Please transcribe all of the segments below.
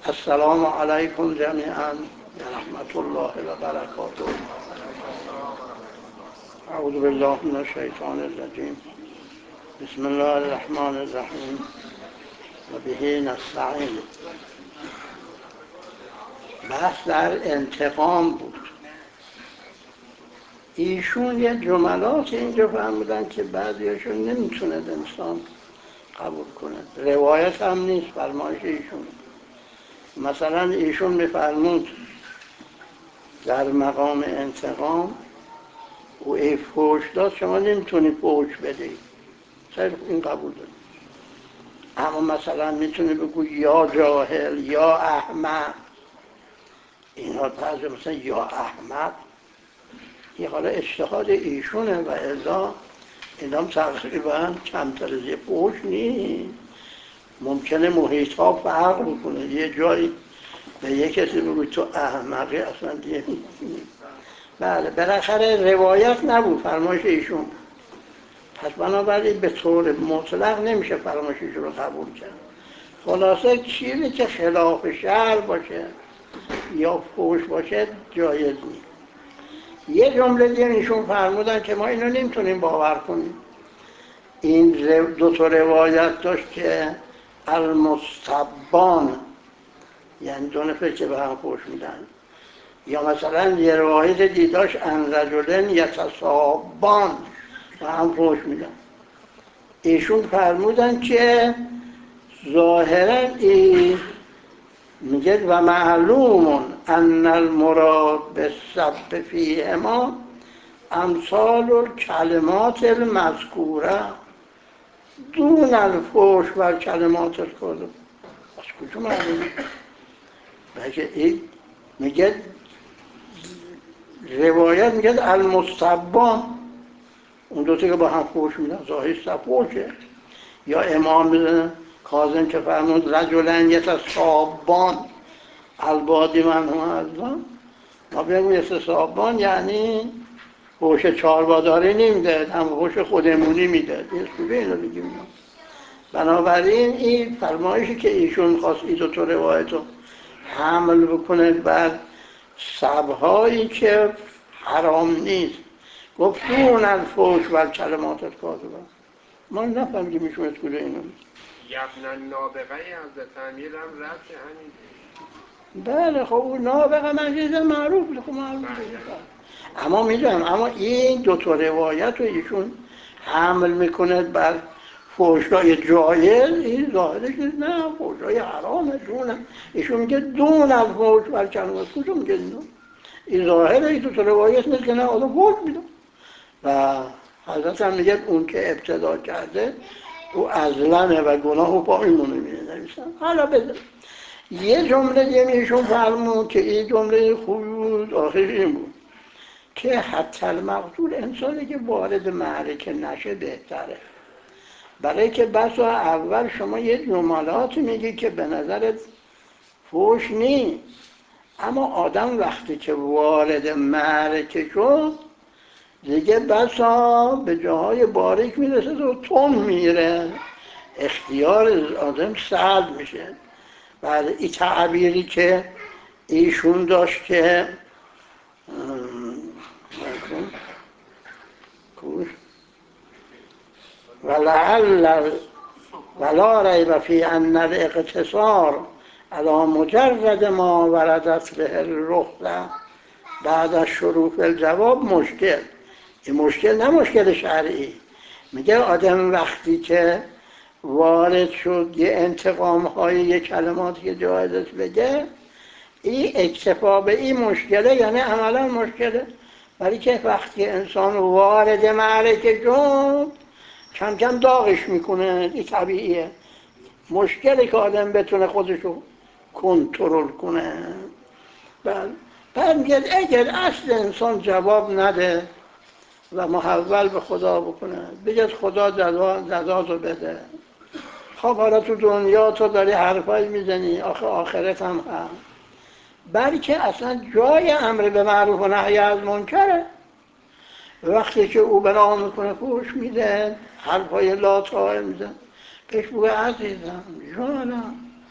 السلام علیکم جمیعا رحمت الله و برکاته. اعوذ بالله من الشیطان الرجیم. بسم الله الرحمن الرحیم و به نستعین. بحث در انتقام بود. ایشون یه جملات اینجا فرمودن که بعضیشون نمیتونه انسان قبول کنه. روایت هم نیست، فرمایش ایشون. مثلا ایشون میفرمود در مقام انتقام او ای فوش داد، شما نمیتونی فوش بدهی، خیلی این قبول داریم. اما مثلا میتونی بگو یا جاهل یا احمق، اینا بعضی مثلا یا احمق، این حالا اجتهاد ایشونه و الا اینا تقریبا کمتر از یه فوش نیست. ممکنه محیط ها فرق بکنه، یه جایی به یه کسی بگوی تو احمقی اصلا دیگه. بله بالاخره روایت نبود، فرمایش ایشون. پس بنابراین به طور مطلق نمیشه فرمایش ایشون رو قبول کرد. خلاصه چیزی که خلاف شرع باشه یا فحش باشه جایز نیست. یه جمله دیگه ایشون فرمودن که ما اینو نمیتونیم باور کنیم. این دو تا روایت داشت که المستبان، یعنی دو نفر که به هم فحش میدن، یا مثلا یه روایت دیداش ان رجلن یتصابان و هم فحش میدن. ایشون فرمودن که ظاهرا این میگه و معلوم ان المراد بالسب فیهما امثال الکلمات المذکوره دون الفحش و کلمات الکذب. از کجا معلومه؟ بلکه این میگه روایت میگه المستبان، اون دوتا که با هم فحش میدن ظاهر فحشه. یا امام کاظم که فرمود رجلن یتصابان البادی من هم ازان، ما بگیم یتصابان یعنی فحش چارباداری نمیده، هم فحش خودمونی میده. یه خوبه اینو بگیم. بنابراین این فرمایشی که ایشون خواست این دو تا روایت رو حمل بکنه بر سبهایی که حرام نیست، گفت دون الفحش و کلمات الکاذبه. ما نفهمیدیم ایشون از کجا اینو یبن نابغه حضرت امیر هم رد همین. بله خب اون نابغه مجیز معروف بوده، خب معروف بوده. اما میدونم، اما این دو تا روایت رو ایشون حمل میکنه بر فحشای جایز، این ظاهرش نه فحشای حرامه دونه. ایشون میگه دون الفحش و کلمات. کجا میگه اینو؟ این ظاهره این دو تا روایت نیست که نه آدم فحش میده. و حضرت هم میگه اون که ابتدا کرده او ازلمه و گناه و پایینمونه می‌نویسن. حالا بذار یه جمله دیگه ایشون فرمود که این جمله خوبی بود، آخرش این بود که حتی المقتول انسانی که وارد معرکه نشه بهتره. برای که بسا اول شما یه جملات میگی که به نظرت فحش نیست، اما آدم وقتی که وارد معرکه شد دیگه بسا به جاهای باریک میرسه و تون میره، اختیار آدم سلب میشه. بعد این تعبیری که ایشون داشت که ولا ریب فی ان الاقتصار علی مجرد ما وردت به الرخصه بعد از شروع الجواب مشکل. این مشکل نه مشکل شرعی، میگه آدم وقتی که وارد شد یه انتقام های یه کلماتی که جایزش بگه، این اکتفا به این مشکله، یعنی عملا مشکله. ولی که وقتی انسان وارد معرکه شد کم کم داغش میکنه، این طبیعیه. مشکلی که آدم بتونه خودشو کنترل کنه. بعد میگه اگر اصل انسان جواب نده و محول به خدا بکنه، بگه خدا جزاتو بده. خب حالا تو دنیا تو داری حرفایی میزنی، آخرت هم هست. بلکه اصلا جای امر به معروف و نهی از منکره. وقتی که او بنا میکنه فحش میده، حرفای لا طائل میزن، پیش بگه عزیزم جانم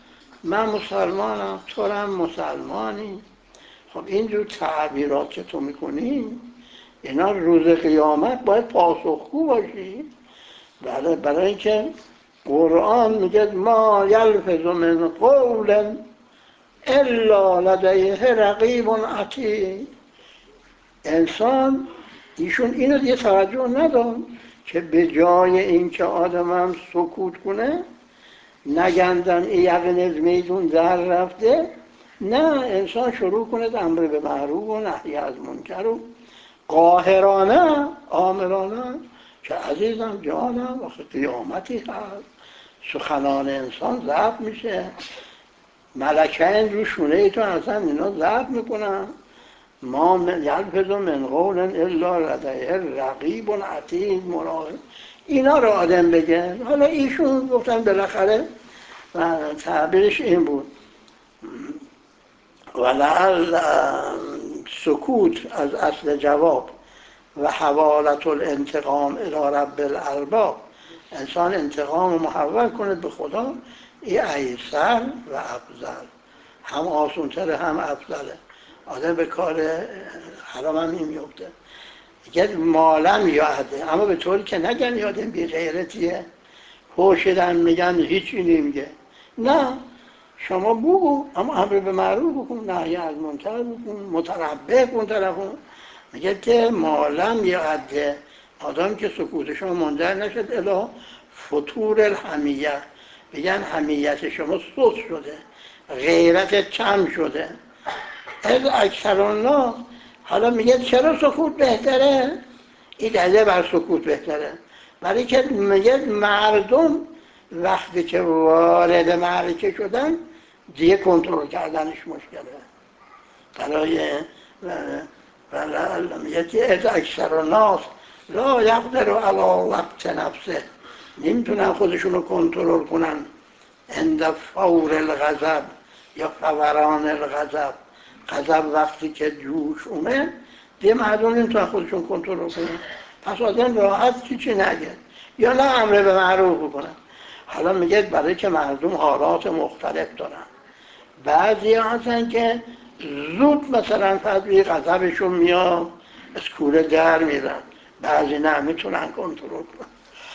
من مسلمانم، تو هم مسلمانی. خب اینجور تعبیرات که تو میکنی اینا روز قیامت باید پاسخگو باشی. برای اینکه قرآن میگه ما یلفظ من قول الا لدیه رقیب عتید. انسان ایشون اینو دیگه توجه ندارم که به جای اینکه آدم هم سکوت کنه نگندن این یقین میدون در رفته، نه انسان شروع کنه امر به معروف و نهی از منکر و قاهرانه آمرانه که عزیزم جانم وقت قیامتی هست سخنان انسان ضبط میشه، ملکین رو شونه تو اصلا اینا ضبط میکنن. ما یلفظ من قول الا لدیه رقیب عتید مراقب. اینا رو آدم بگه. حالا ایشون گفتن بالاخره تعبیرش این بود ولعل سکوت از اصل جواب و حوالت الانتقام الی رب الارباب، انسان انتقام رو محول کنه به خدا، این ایسر و افضل، هم آسونتره هم افضله. آدم به کار حرام هم نمیفته. میگه مالم یاده، اما به طوری که نگن یادم بی غیرتیه، هوشدن میگن هیچی نمیگه. نه، شما بگو اما امر به معروف بکن، نهی از منکر بکن، متربع کن طرفون. میگه که مالم یاده، آدم که سکوت شما منجر نشد الی فتور الحمیه، بگن حمیت شما سوس شده، غیرت کم شده. از اکثر الناس. حالا میگه چرا سکوت بهتره؟ این دلیل بر سکوت بهتره برای که میگه مردم وقتی که وارد معرکه شدن دیگه کنترل کردنش مشکله. برای میگه که از اکثر الناس لا یقدر علی ضبط نفسه، نمیتونن خودشونو کنترل کنن عند فور الغضب یا فوران الغضب. غضب وقتی که جوش اومد دیگه مردم نمیتونن خودشون کنترل کنن، پس آدم راحت چی نگه یا نه امر به معروف بکنن. حالا میگه برای که مردم حالات مختلف دارن، بعضی هستن که زود مثلا فضلی غضبشون میاد از کوره در میرن، بعضی نه میتونن کنترل کنن.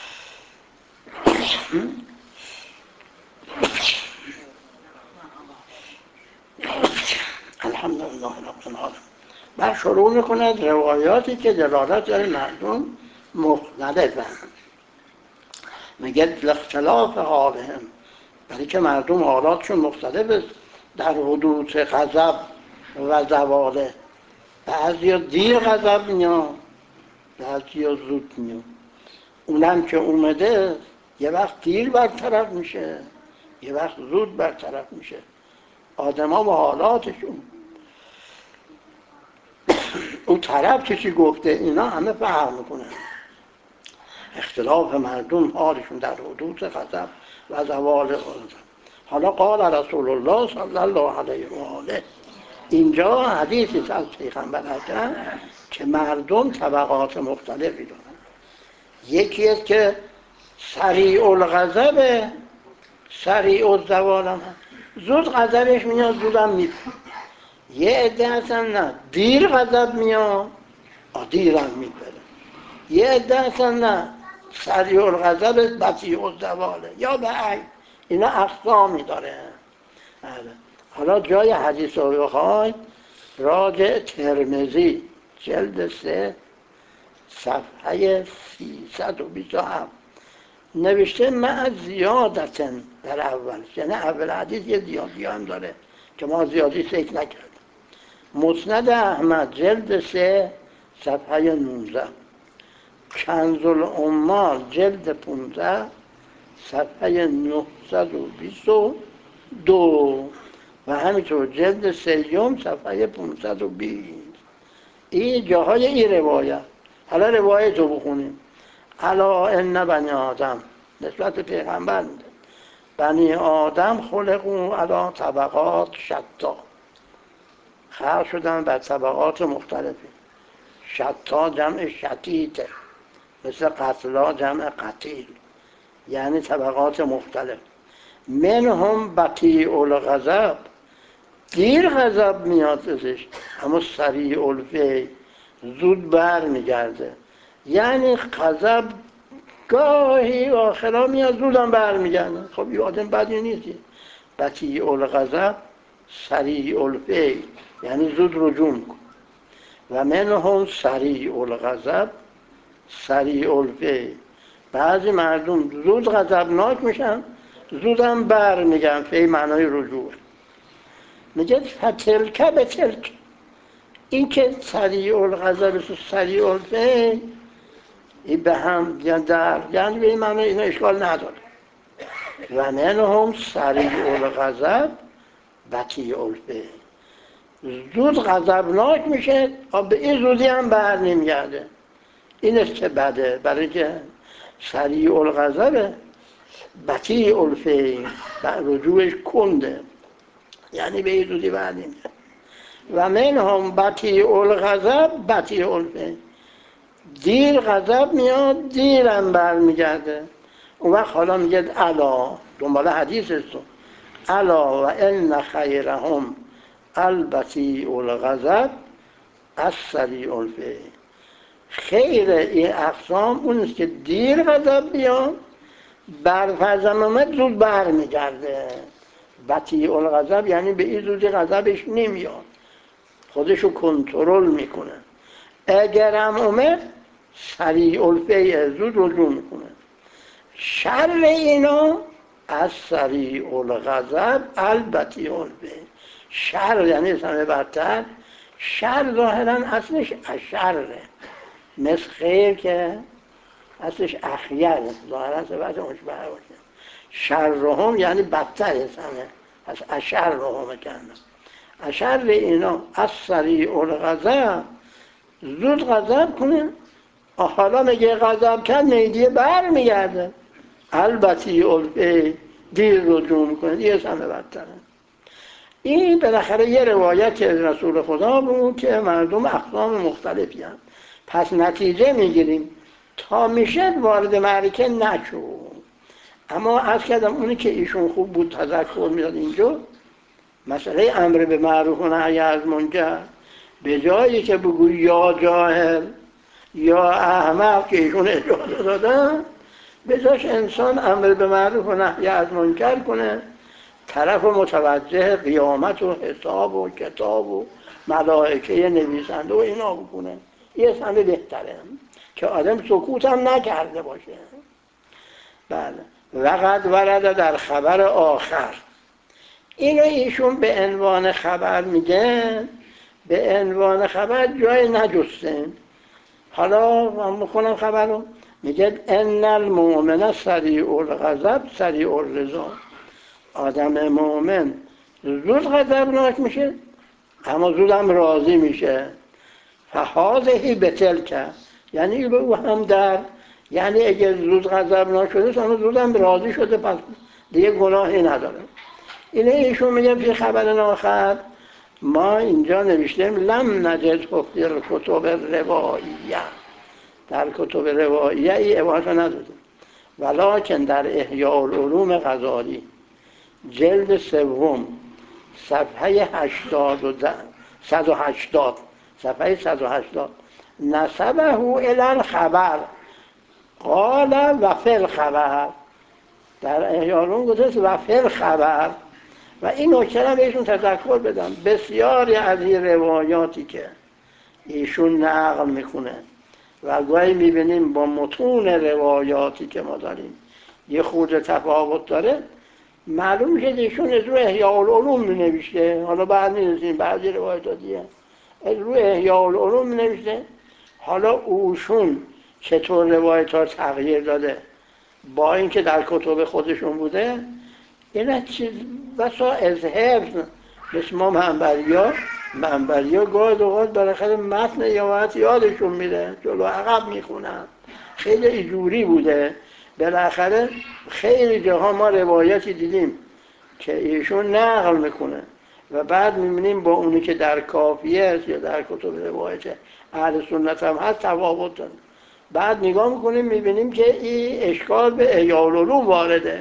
الحمدلله رب العالمین. بعد شروع میکنه روایاتی که دلالت داره مردم مختلفن. میگه اختلاف حالهم، برای که مردم حالاتشون مختلف است در حدوث غضب و زواله. بعضی دیر غضب میاد، بعضی زود میاد. اونم که اومده یه وقت دیر برطرف میشه، یه وقت زود برطرف میشه. آدم ها و حالاتشون، اون طرف چی گفته، اینا همه فرق میکنه. اختلاف مردم حالشون در حدود غضب و زوال غضب. حالا قال رسول الله صلی الله علیه و آله، اینجا حدیثی از پیغمبر اکرم که مردم طبقات مختلفی دارن. یکی است که سریع الغضب سریع الزوال هم زود غضبش میاد زودم میره. یه عده هستن نه دیر غضب میاد دیرم میبره. یه عده هستن نه سریع الغضب بطیء الزواله یا به اینا اقسامی داره. حالا جای حدیث رو بخواید راجع ترمذی جلد 3 صفحه 327 نوشته مع زیادتن در اول، یعنی اول حدیث یه زیادی هم داره که ما زیادی فکر نکردیم. مسند احمد جلد 3 صفحه 19، کنز العمال جلد 15 صفحه 922 و همینطور جلد 3 صفحه 520. این جاهای این روایت. حالا روایت رو بخونیم. الا ان بنی آدم، نسبت به پیغمبر میده، بنی آدم خلقوا علی طبقات شتا، خلق شدن بر طبقات مختلفی. شتا جمع شتیته، مثل قتلا جمع قتیل، یعنی طبقات مختلف. منهم بطیء الغضب، دیر غضب میاد ازش، اما سریع الفی، زود بر میگرده. یعنی غضب گاهی آخرا میاد زودم بر میگرده. خب یه آدم بدی نیستی. بطیء الغضب سریع الفی، یعنی زود رجوع کن. و منهم سریع الغضب سریع الفی، بعضی مردم زود غضبناک میشن زودم بر میگن. فی معنای رجوع. میگه فتلک به تلک، این که سریع الغضب سریع الفی، این به هم یعنی به این معنی اینا اشکال نداره. و منهم سریع الغضب بطیء الفی، زود غضبناک میشه به این زودی هم بر نمیگرده. این است که بده، برای که سریع الغضب بطیء الفی، رجوعش کنده، یعنی به این زودی بر نمیگرده. و منهم بطیء الغضب بطیء الفی، دیر غضب میاد دیرم برمیگرده. اون وقت حالا میگه الا، دنبال حدیث است، الا و ان خیرهم البطیء الغضب السریع الفی، خیر این اقسام اون است که دیر غضب بیاد، بر فرزم اومد زود برمیگرده. بطیء الغضب یعنی به این زودی غضبش نمیاد، خودشو کنترل میکنه. اگرم اومد سریع الفی، زود رجوع میکنه. شر اینا از سریع الغضب البطیء الفی، شر یعنی همه بدتر. شر ظاهرا اصلش اشره، مثل خیر که اصلش اخیر، ظاهرا سبت مشبه باشه. شرهم یعنی بدتر همه، از اشرهم کنه. اشر اینا از سریع الغضب، زود غضب کنه. حالا میگه غضب کرد نیدیه بر میگرده. البطیء الفی، دیر رجوع میکنه. یه همه بدتره. این بالاخره یه روایت از رسول خدا بود که مردم اقسام مختلفی هم. پس نتیجه میگیریم تا میشه وارد معرکه نشو. اما از کردم اونی که ایشون خوب بود تذکر میداد اینجا، مسئله امر به معروف و نهی از منکر، به جایی که بگوی یا جاهل یا احمق که ایشون اجازه دادن، به جاش انسان امر به معروف و نهی از منکر کنه، طرف متوجه قیامت و حساب و کتاب و ملائکه نویسنده و اینا بکنه. یه همه بهتره که آدم سکوت هم نکرده باشه. بله. وقد ورده در خبر آخر، اینو ایشون به عنوان خبر میگن، به عنوان خبر جای نجستن. حالا من میخونم خبر رو. میگه ان المؤمن سریع الغضب سریع الرضا، آدم مؤمن زود غضبناک میشه اما زودم راضی میشه. فهذه بتلک، یعنی به او هم در، یعنی اگه زود غضبناک شده اما زودم راضی شده، پس دیگه گناهی نداره. اینه ایشون میگه فی خبر آخر، ما اینجا نوشتیم لم نجد فی الکتب الروائیه، در کتب روائیه ای عبارت ندادیم، ولکن در احیاء العلوم غزالی جلد سوم صفحه 180 صفحه 180 نسبه الی الخبر قال و فی الخبر، در احیاء العلوم گذاشت و فی الخبر. و این نکته رو بهشون تذکر بدم، بسیاری از این روایاتی که ایشون نقل میکنه و گاهی میبینیم با متون روایاتی که ما داریم یه خورده تفاوت داره، معلوم میشه ایشون از رو احیاء العلوم مینوشته. حالا بعد میرسیم بعضی روایات دیگه از رو احیاء العلوم مینوشته. حالا اوشون چطور روایت ها تغییر داده با اینکه در کتب خودشون بوده، این چیز بسا از حفظ، مثل ما منبریا گاهی اوقات بالاخره متن یا یادشون میره، جلو عقب میخونن، خیلی ایجوری بوده. بالاخره خیلی جاها ما روایتی دیدیم که ایشون نقل میکنه و بعد میبینیم با اونی که در کافیه است یا در کتب روایت اهل سنت هم هست تفاوت داره. بعد نگاه میکنیم میبینیم که این اشکال به احیاء العلوم وارده.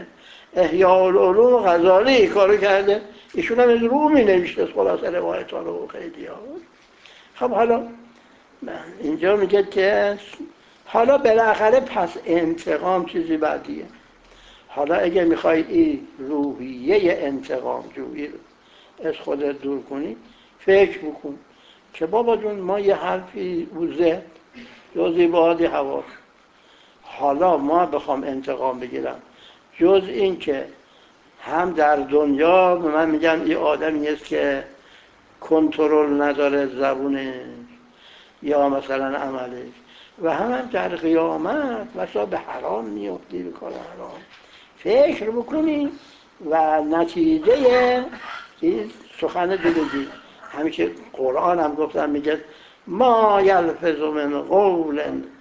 احیاء العلوم غزالی کارو کرده، ایشون هم از رومی نوشته خلاصه روایت ها رو خیلی ها. خب حالا اینجا میگه که حالا بالاخره پس انتقام چیزی بعدیه. حالا اگه میخوای این روحیه انتقام جویی رو از خودت دور کنی، فکر بکن که بابا جون ما یه حرفی اوزه جزی بادی هواش، حالا ما بخوام انتقام بگیرم جز این که هم در دنیا به من میگن این آدمی است که کنترل نداره زبونش یا مثلا عملش، و هم در قیامت مثلا به حرام میفتی، به کار حرام فکر بکنی و نتیجه چیز سخن دلگی. همیشه قرآن هم گفتن میگه ما یلفظ من قول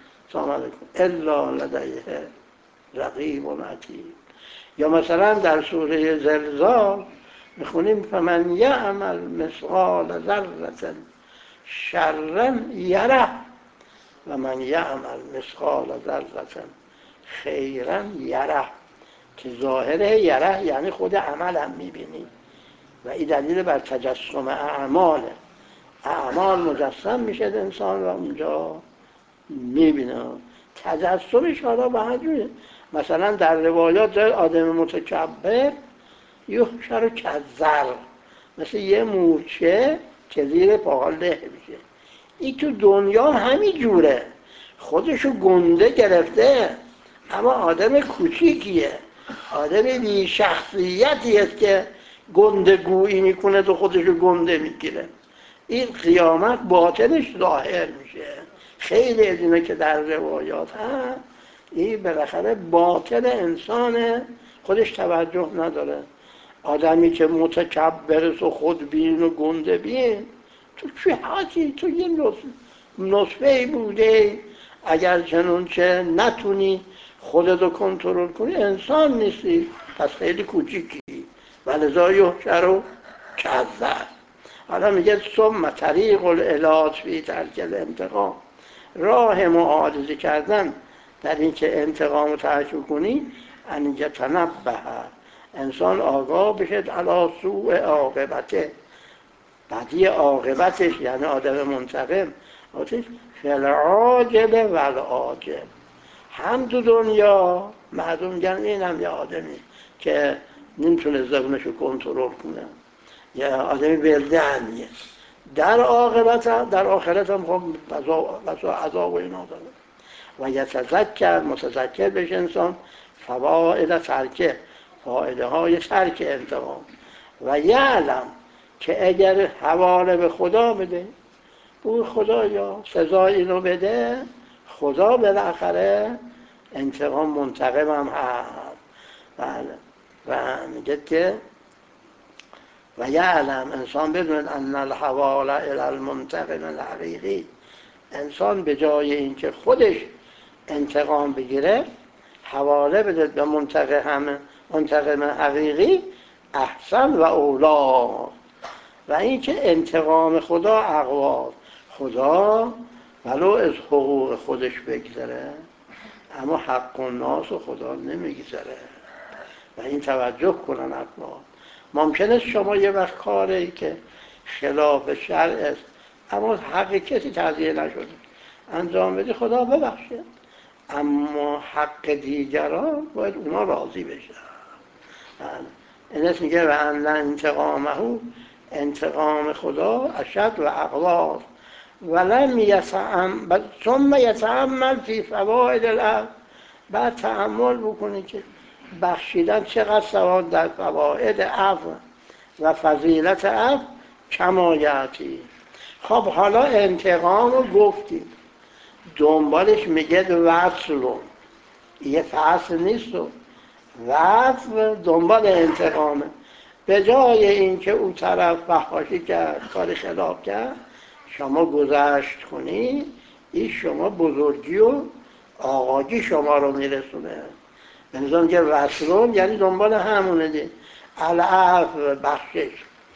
الا لدیه رقیب عتید. یا مثلا در سوره زلزال میخونیم فمن یعمل مثقال ذره شرا یره و من یعمل مثقال ذره خیرا یره، که ظاهره یره یعنی خود عمل هم میبینی و این دلیل بر تجسم اعماله. اعمال مجسم میشه انسان و اونجا میبینه. تجسمش حالا به همجوره، مثلا در روایات آدم متکبر یحشر کالذر، مثل یه مورچه که زیر پاها له میشه. این تو دنیا همین جوره، خودشو گنده گرفته اما آدم کوچیکیه، آدم بی شخصیتی است که گنده گویی میکنه تو خودشو گنده میگیره. این قیامت باطنش ظاهر میشه. خیلی از اینه که در روایات هست این بالاخره باطن انسان خودش توجه نداره. آدمی که متکبر و خودبین و گنده بین، تو چه حاجی؟ تو یه نطفه‌ای بوده، اگر چنانچه نتونی خودتو کنترل کنی انسان نیستی، پس خیلی کوچیکی و لذا یحشر کالذر. حالا میگه ثم طریق العلاج فی ترک الانتقام، راه معالجه کردن در این که انتقام رو ترک کنی ان یتنبه، انسان آگاه بشه علی سوء عاقبته، بدی عاقبتش، یعنی آدم منتقم فی العاجل و العاجل، هم تو دنیا مردم میگن این هم یه آدمی که نمیتونه زبونشو کنترل کنه، یه آدمی ولدهنیه، در آخرت هم خب عذاب و اینا داره. و یتذکر، متذکر بشه انسان فواید ترکه، فایده های ترک انتقام، و یعلم که اگر حواله به خدا بده، او خدا یا سزای اینو بده، خدا بالاخره انتقام منتقم هم هست. بله. و میگه که و یعلم، انسان بدون ان الحوال الی المنتقم الحقیقی، انسان به جای اینکه خودش انتقام بگیره حواله بده به منتقم حقیقی، احسن و اولا. و اینکه انتقام خدا اقوا، خدا ولو از حقوق خودش بگذره اما حق الناس و خدا نمیگذره و این توجه کنن افراد. ممکنه شما یه وقت کاری که خلاف شرع است اما حق کسی تضییع نشده انجام بدی، خدا ببخشه، اما حق دیگران باید اونا راضی بشن. این است میگه و ان انتقامه، انتقام خدا اشد و اقوا، ولم یتأمل ثم یتأمل فی فواید العفو، بعد تأمل بکنی که بخشیدن چقدر ثواب در فواید عفو و فضیلت عفو کما یأتی. خب حالا انتقام رو گفتیم، دنبالش میگه وصلون، یه فصل نیست، وصل دنبال انتقامه. به جای اینکه اون طرف فحاشی کرد، کار خلاف کرد، شما گذشت کنی، این شما بزرگی و آقاگی شما رو میرسونه. به نظام که وصلون یعنی دنبال همونه دی. العفو بخشش،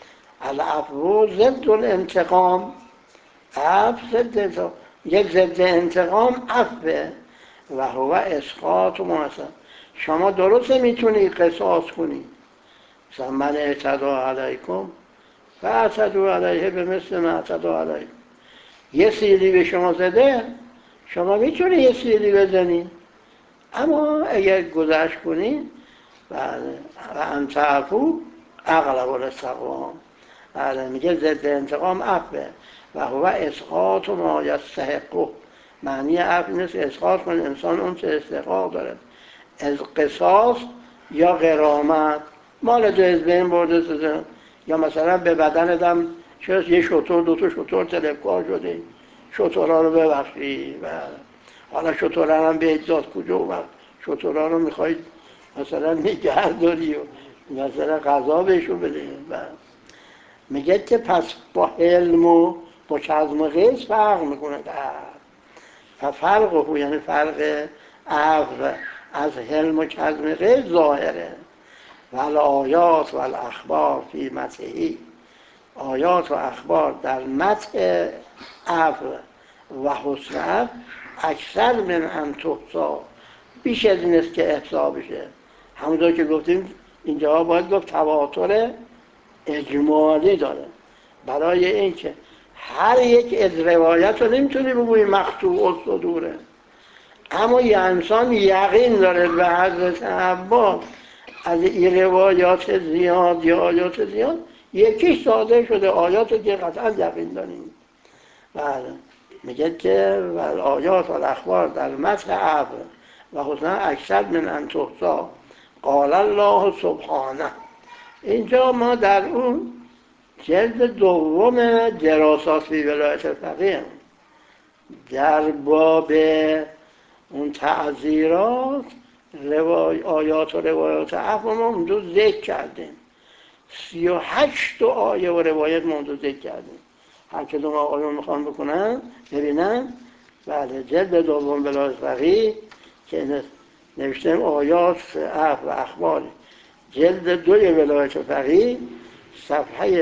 العفو ضد الانتقام، عفو ضد انتقام، یک ضد انتقام عفوه و هو اسقاط و محسن، شما درست میتونی قصاص کنی، مثلا من اعتدا علیکم فاعتدوا علیه به مثل ما اعتدا علیکم. یه سیلی به شما زده، شما میتونی یه سیلی بزنی، اما اگر گذشت کنی و انتعفو اغلب الاستقوام. میگه ضد انتقام عفوه و هو اسقاط ما یستحقه. معنی عفو نیست اسقاط کنه انسان اون چه استحقاق داره، از قصاص یا غرامت. مال تو از بین برده شده، یا مثلا به بدنتم شاید یه شطور دو تا شطور طلبکار شده، شطورها رو ببخشی و حالا شطورها هم به اجازت کجا و شطورها رو میخواید مثلا نگه داری و مثلا غذا بهشون بده. و میگه که پس با حلم و با چزم و غیظ فرق میکنه. فرق یعنی فرق عفو از حلم و چزم غیظ ظاهره. والآیات والاخبار فی مدحه. آیات و اخبار در مدح عفو و حسن عفو اکثر من ان تحصی، بیش از این است که احصا بشه. همونطور که گفتیم اینجا باید گفت تواتر اجمالی داره، برای اینکه هر یک از روایت رو نمیتونی بگویی مقطوع الصدوره، اما یه انسان یقین داره به حضرت عباس از این روایات زیاد یا آیات زیاد یکیش صادر شده، آیات که قطعا یقین داریم. بله میگه که والآیات والاخبار در مدح عفو و حسن اکثر من ان تحصی قال الله سبحانه. اینجا ما در اون جلد دوم دراسات فی ولایت فقیه در باب اون تعزیرات آیات و روایات عفو ما اونجا ذکر کردیم، 38 آیه و روایت ما اونجا ذکر کردیم. هر که دوم آقایون میخوان بکنن ببینن، بله جلد دوم ولایت فقیه که نوشتیم آیات عفو و اخبار، جلد دوی ولایت فقیه صفحه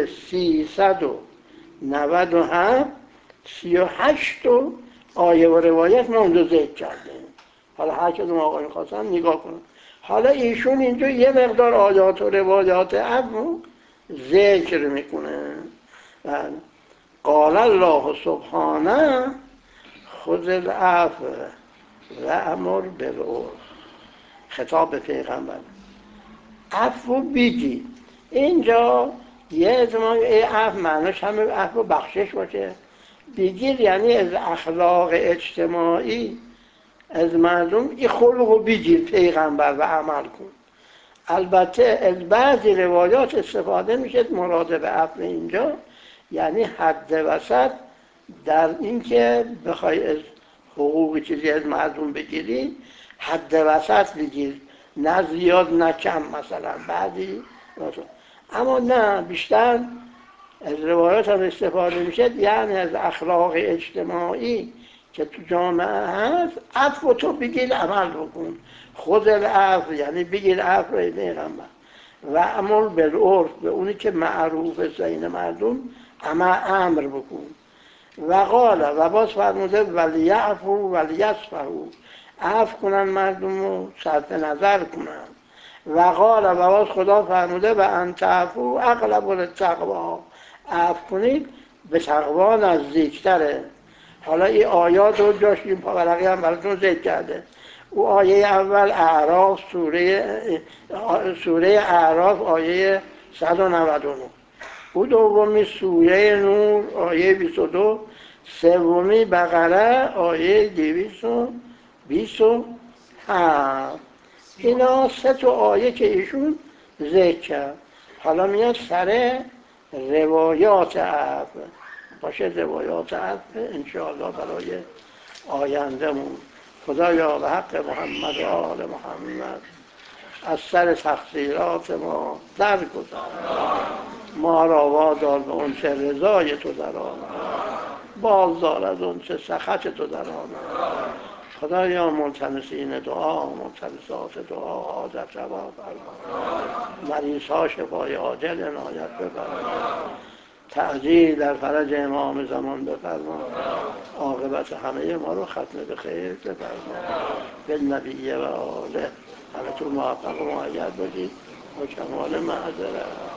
397 38 آیه و روایت ما اونجا ذکر کردیم. حالا هر کدوم آقایون خواستن نگاه کنن. حالا ایشون اینجا یه مقدار آیات و روایات عفو ذکر میکنه. قال الله سبحانه خذ العفو و امر بالعرف. خطاب به پیغمبر، عفو بگی. اینجا یه ازمان عفو معنیش همه عفو بخشش باشه. بگیر یعنی از اخلاق اجتماعی از مردم این خلق بگیر پیغمبر و عمل کن. البته از بعضی روایات استفاده میشه مراد به عفو اینجا یعنی حد وسط، در اینکه بخوای از حقوق چیزی از مردم بگیری حد وسط بگیر، نه زیاد نه کم مثلا بعضی. اما نه بیشتر از روایات هم استفاده میشه یعنی از اخلاق اجتماعی که تو جامعه هست عفو تو بگیر عمل بکن. خود العفو یعنی بگیر عفو ای پیغمبر و امر بالعرف، به اونی که معروف بین مردم امر بکن. و قال و باز فرموده ولیعفو ولیصفحوا، عفو کنن مردم رو صرف نظر کنن. و قال و باز خدا فرموده و ان تعفوا اقرب للتقوی، عفو کنید به تقوا نزدیکتره. حالا این آیات رو جاش این پاورقی هم براتون ذکر کرده. او آیه اول اعراف، سوره اعراف آیه 199، او دومی سوره نور آیه 22، سومی بقره آیه 227. اینا سه تا آیه که ایشون ذکر کرد. حالا میاد سر روایات عفو. باشه روایات عفو انشاءالله برای آیندهمون. خدایا به حق محمد و آل محمد از سر تقصیرات ما درگذر، ما را وادار به اون چه رضای تو در آمد، باز دار از اون چه سخط تو در آمد. خدایا ملتمسین دعا، ملتمسات دعا حاجت روا فرما، مریض ها شفای عاجل عنایت بفرما، تعجیل در فرج امام زمان بفرما، عاقبت همه ما رو ختم به خیر بفرما، بالنبی و آله. حالا تو موفق و معید باشید با کمال معذرت.